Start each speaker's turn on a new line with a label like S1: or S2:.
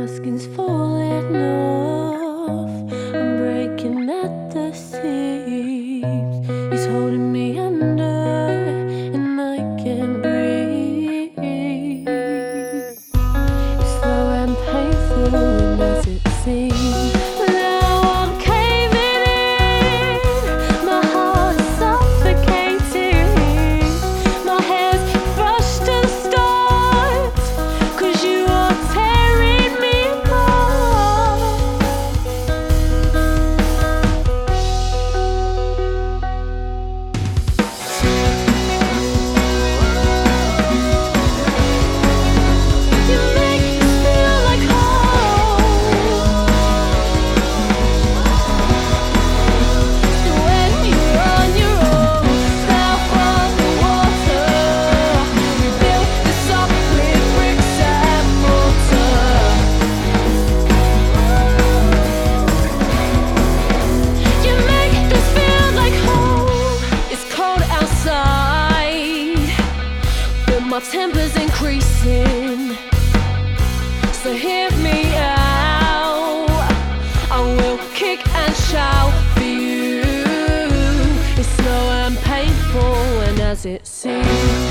S1: My skin's falling off, I'm breaking at the seams. He's holding me under, and I can't breathe. It's slow and painful, and as it seems, now I'm caving in. My heart is suffocating. My hair's brushed and starved, 'cause you are tearing me apart. You make me feel like home. So when you're on your own, south of the water, we built this up with bricks and mortar. You make this feel like home. It's cold outside, but my temper's increasing. So hear me out. I will kick and shout for you. It's slow and painful, and as it seems,